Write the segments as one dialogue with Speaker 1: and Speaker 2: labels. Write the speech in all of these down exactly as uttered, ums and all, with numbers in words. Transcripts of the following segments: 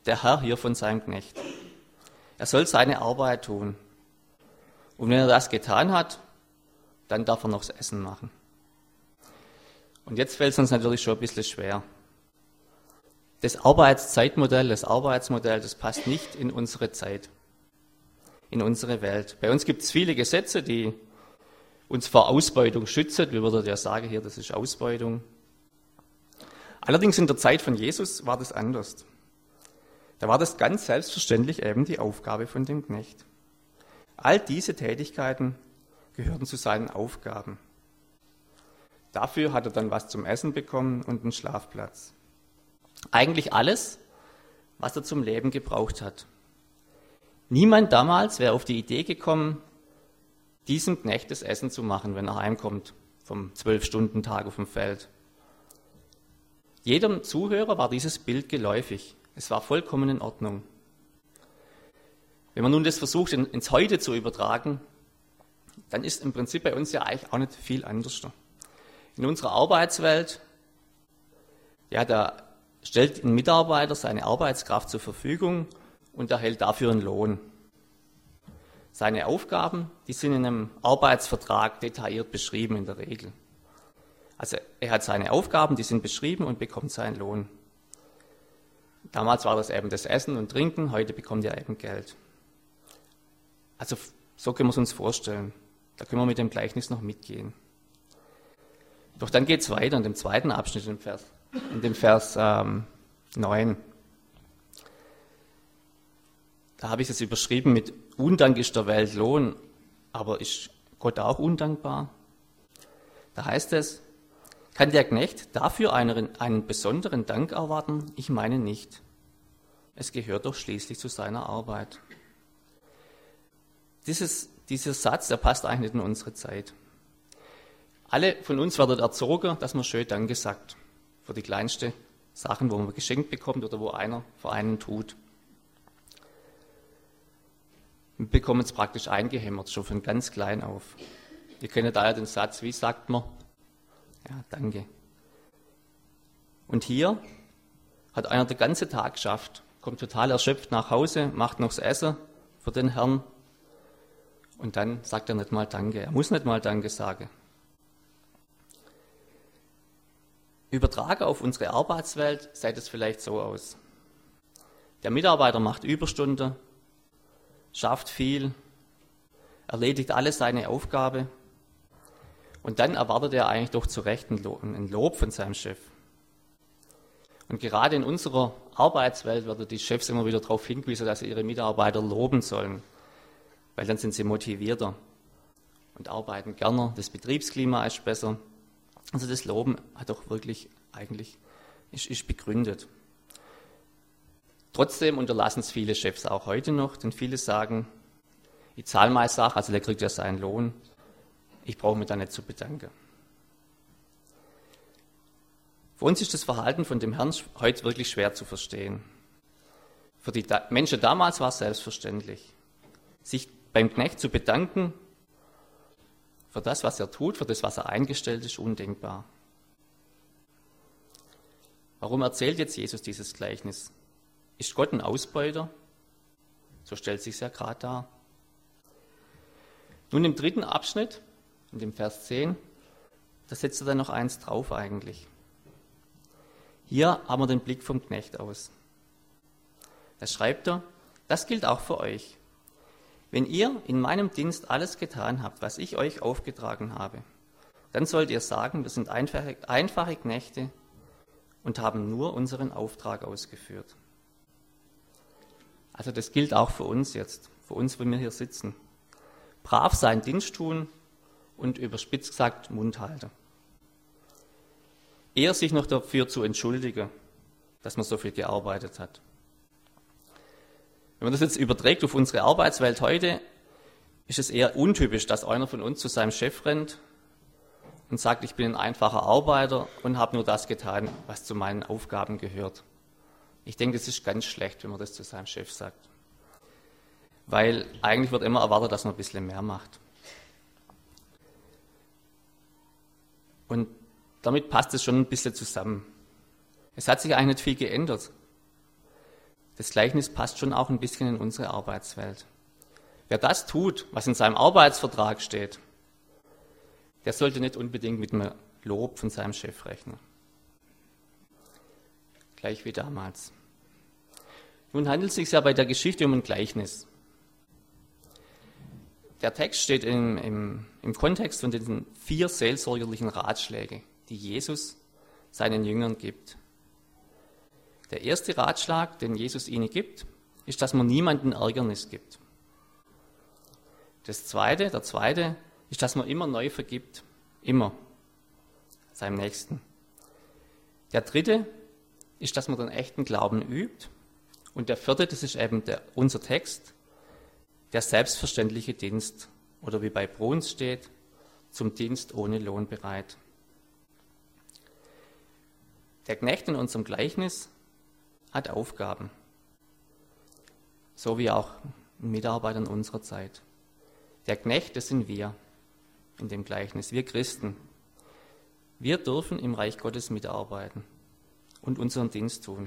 Speaker 1: der Herr hier von seinem Knecht. Er soll seine Arbeit tun. Und wenn er das getan hat, dann darf er noch das Essen machen. Und jetzt fällt es uns natürlich schon ein bisschen schwer. Das Arbeitszeitmodell, das Arbeitsmodell, das passt nicht in unsere Zeit, in unsere Welt. Bei uns gibt es viele Gesetze, die uns vor Ausbeutung schützen. Wir würden ja sagen, hier, das ist Ausbeutung. Allerdings in der Zeit von Jesus war das anders. Da war das ganz selbstverständlich eben die Aufgabe von dem Knecht. All diese Tätigkeiten gehörten zu seinen Aufgaben. Dafür hat er dann was zum Essen bekommen und einen Schlafplatz. Eigentlich alles, was er zum Leben gebraucht hat. Niemand damals wäre auf die Idee gekommen, diesem Knecht das Essen zu machen, wenn er heimkommt vom zwölf-Stunden-Tag auf dem Feld. Jedem Zuhörer war dieses Bild geläufig. Es war vollkommen in Ordnung. Wenn man nun das versucht, in, ins Heute zu übertragen, dann ist im Prinzip bei uns ja eigentlich auch nicht viel anders. In unserer Arbeitswelt, ja, da stellt ein Mitarbeiter seine Arbeitskraft zur Verfügung und erhält dafür einen Lohn. Seine Aufgaben, die sind in einem Arbeitsvertrag detailliert beschrieben in der Regel. Also er hat seine Aufgaben, die sind beschrieben und bekommt seinen Lohn. Damals war das eben das Essen und Trinken, heute bekommt er eben Geld. Also so können wir es uns vorstellen. Da können wir mit dem Gleichnis noch mitgehen. Doch dann geht es weiter in dem zweiten Abschnitt, in dem Vers, in dem Vers ähm, neun. Da habe ich es überschrieben mit Undank ist der Welt Lohn, aber ist Gott auch undankbar? Da heißt es, kann der Knecht dafür einen, einen besonderen Dank erwarten? Ich meine nicht. Es gehört doch schließlich zu seiner Arbeit. Dieses, dieser Satz, der passt eigentlich nicht in unsere Zeit. Alle von uns werden erzogen, dass man schön Danke sagt für die kleinsten Sachen, wo man geschenkt bekommt oder wo einer für einen tut. Wir bekommen es praktisch eingehämmert, schon von ganz klein auf. Ihr kennt da ja den Satz, wie sagt man? Ja, danke. Und hier hat einer den ganzen Tag geschafft, kommt total erschöpft nach Hause, macht noch das Essen für den Herrn und dann sagt er nicht mal Danke. Er muss nicht mal Danke sagen. Übertragen auf unsere Arbeitswelt sieht es vielleicht so aus. Der Mitarbeiter macht Überstunden, schafft viel, erledigt alle seine Aufgabe und dann erwartet er eigentlich doch zu Recht ein Lob von seinem Chef. Und gerade in unserer Arbeitswelt werden die Chefs immer wieder darauf hingewiesen, dass sie ihre Mitarbeiter loben sollen, weil dann sind sie motivierter und arbeiten gerne, das Betriebsklima ist besser. Also das Loben hat doch wirklich eigentlich, ist, ist begründet. Trotzdem unterlassen es viele Chefs auch heute noch, denn viele sagen, ich zahle meine Sache, also der kriegt ja seinen Lohn, ich brauche mich da nicht zu bedanken. Für uns ist das Verhalten von dem Herrn heute wirklich schwer zu verstehen. Für die Menschen damals war es selbstverständlich, sich beim Knecht zu bedanken für das, was er tut, für das, was er eingestellt ist, undenkbar. Warum erzählt jetzt Jesus dieses Gleichnis? Ist Gott ein Ausbeuter? So stellt sich es ja gerade dar. Nun im dritten Abschnitt, in dem Vers zehn, da setzt er dann noch eins drauf eigentlich. Hier haben wir den Blick vom Knecht aus. Da schreibt er, das gilt auch für euch. Wenn ihr in meinem Dienst alles getan habt, was ich euch aufgetragen habe, dann sollt ihr sagen, wir sind einfache, einfache Knechte und haben nur unseren Auftrag ausgeführt. Also das gilt auch für uns jetzt, für uns, wenn wir hier sitzen. Brav seinen Dienst tun und überspitzt gesagt Mund halten. Eher sich noch dafür zu entschuldigen, dass man so viel gearbeitet hat. Wenn man das jetzt überträgt auf unsere Arbeitswelt heute, ist es eher untypisch, dass einer von uns zu seinem Chef rennt und sagt, ich bin ein einfacher Arbeiter und habe nur das getan, was zu meinen Aufgaben gehört. Ich denke, das ist ganz schlecht, wenn man das zu seinem Chef sagt. Weil eigentlich wird immer erwartet, dass man ein bisschen mehr macht. Und damit passt es schon ein bisschen zusammen. Es hat sich eigentlich nicht viel geändert. das Gleichnis passt schon auch ein bisschen in unsere Arbeitswelt. Wer das tut, was in seinem Arbeitsvertrag steht, der sollte nicht unbedingt mit einem Lob von seinem Chef rechnen. Gleich wie damals. Nun handelt es sich ja bei der Geschichte um ein Gleichnis. Der Text steht im, im, im Kontext von diesen vier seelsorgerlichen Ratschlägen, die Jesus seinen Jüngern gibt. Der erste Ratschlag, den Jesus ihnen gibt, ist, dass man niemanden Ärgernis gibt. Das zweite, der zweite, ist, dass man immer neu vergibt. Immer. Seinem Nächsten. Der dritte ist, dass man den echten Glauben übt. Und der vierte, das ist eben der, unser Text, der selbstverständliche Dienst. Oder wie bei Bruns steht, zum Dienst ohne Lohn bereit. Der Knecht in unserem Gleichnis hat Aufgaben. So wie auch ein Mitarbeiter in unserer Zeit. Der Knecht, das sind wir in dem Gleichnis, wir Christen. Wir dürfen im Reich Gottes mitarbeiten und unseren Dienst tun.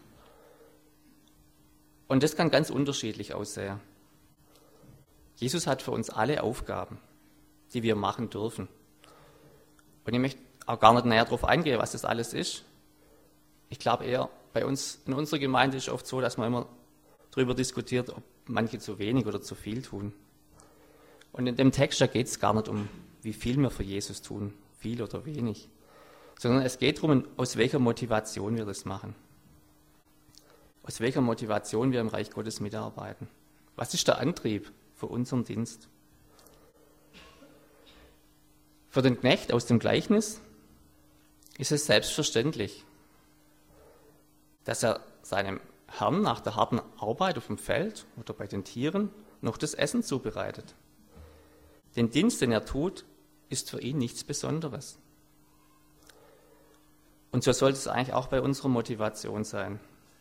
Speaker 1: Und das kann ganz unterschiedlich aussehen. Jesus hat für uns alle Aufgaben, die wir machen dürfen. Und ich möchte auch gar nicht näher darauf eingehen, was das alles ist. Ich glaube eher, bei uns in unserer Gemeinde ist es oft so, dass man immer darüber diskutiert, ob manche zu wenig oder zu viel tun. Und in dem Text, da geht es gar nicht um, wie viel wir für Jesus tun, viel oder wenig, sondern es geht darum, aus welcher Motivation wir das machen. Aus welcher Motivation wir im Reich Gottes mitarbeiten. Was ist der Antrieb für unseren Dienst? Für den Knecht aus dem Gleichnis ist es selbstverständlich, dass er seinem Herrn nach der harten Arbeit auf dem Feld oder bei den Tieren noch das Essen zubereitet. Den Dienst, den er tut, ist für ihn nichts Besonderes. Und so sollte es eigentlich auch bei unserer Motivation sein.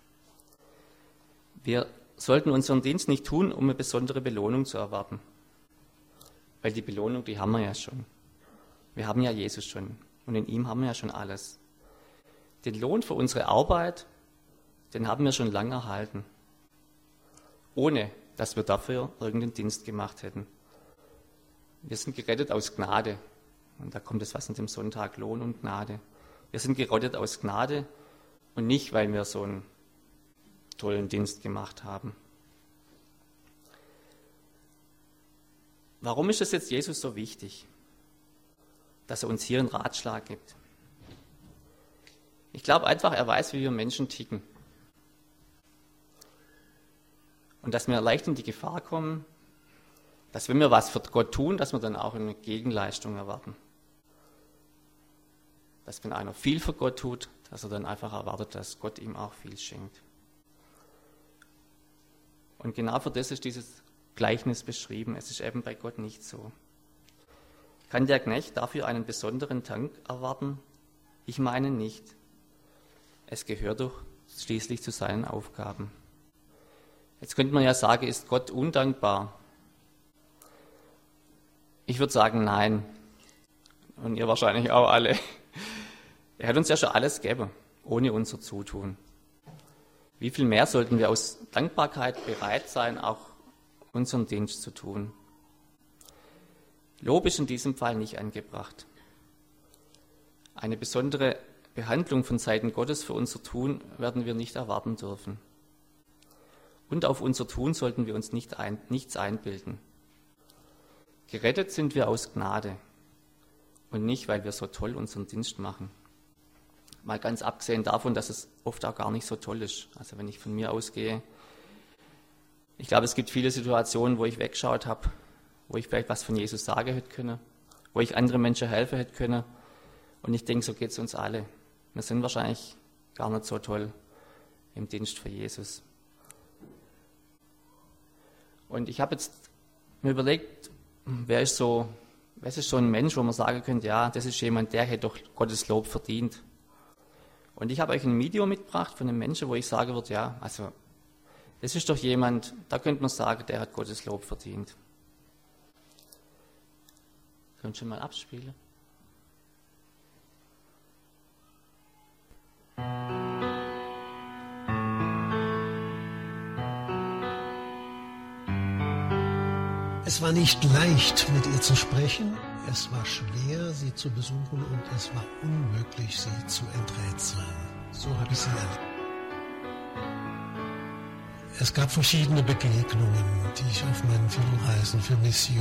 Speaker 1: Wir sollten unseren Dienst nicht tun, um eine besondere Belohnung zu erwarten. Weil die Belohnung, die haben wir ja schon. Wir haben ja Jesus schon. Und in ihm haben wir ja schon alles. Den Lohn für unsere Arbeit, den haben wir schon lange erhalten. Ohne, dass wir dafür irgendeinen Dienst gemacht hätten. Wir sind gerettet aus Gnade. Und da kommt es was in dem Sonntag, Lohn und Gnade. Wir sind gerettet aus Gnade und nicht, weil wir so einen tollen Dienst gemacht haben. Warum ist es jetzt Jesus so wichtig, dass er uns hier einen Ratschlag gibt? Ich glaube einfach, er weiß, wie wir Menschen ticken. Und dass wir leicht in die Gefahr kommen, dass wenn wir was für Gott tun, dass wir dann auch eine Gegenleistung erwarten. Dass wenn einer viel für Gott tut, dass er dann einfach erwartet, dass Gott ihm auch viel schenkt. Und genau für das ist dieses Gleichnis beschrieben. Es ist eben bei Gott nicht so. Kann der Knecht dafür einen besonderen Dank erwarten? Ich meine nicht. Es gehört doch schließlich zu seinen Aufgaben. Jetzt könnte man ja sagen, ist Gott undankbar? Ich würde sagen, nein. Und ihr wahrscheinlich auch alle. Er hat uns ja schon alles gegeben, ohne unser Zutun. Wie viel mehr sollten wir aus Dankbarkeit bereit sein, auch unseren Dienst zu tun? Lob ist in diesem Fall nicht angebracht. Eine besondere Behandlung von Seiten Gottes für unser Tun werden wir nicht erwarten dürfen. Und auf unser Tun sollten wir uns nicht ein, nichts einbilden. Gerettet sind wir aus Gnade und nicht, weil wir so toll unseren Dienst machen. Mal ganz abgesehen davon, dass es oft auch gar nicht so toll ist. Also wenn ich von mir ausgehe, ich glaube, es gibt viele Situationen, wo ich weggeschaut habe, wo ich vielleicht was von Jesus sagen hätte können, wo ich anderen Menschen helfen hätte können. Und ich denke, so geht es uns alle. Wir sind wahrscheinlich gar nicht so toll im Dienst für Jesus. Und ich habe jetzt mir überlegt, wer ist so, wer ist so ein Mensch, wo man sagen könnte, ja, das ist jemand, der hätte doch Gottes Lob verdient. Und ich habe euch ein Video mitgebracht von einem Menschen, wo ich sagen würde, ja, also das ist doch jemand, da könnte man sagen, der hat Gottes Lob verdient. Könnt ihr schon mal abspielen?
Speaker 2: Es war nicht leicht, mit ihr zu sprechen. Es war schwer, sie zu besuchen und es war unmöglich, sie zu enträtseln. So habe ich sie erlebt. Es gab verschiedene Begegnungen, die ich auf meinen vielen Reisen für Mission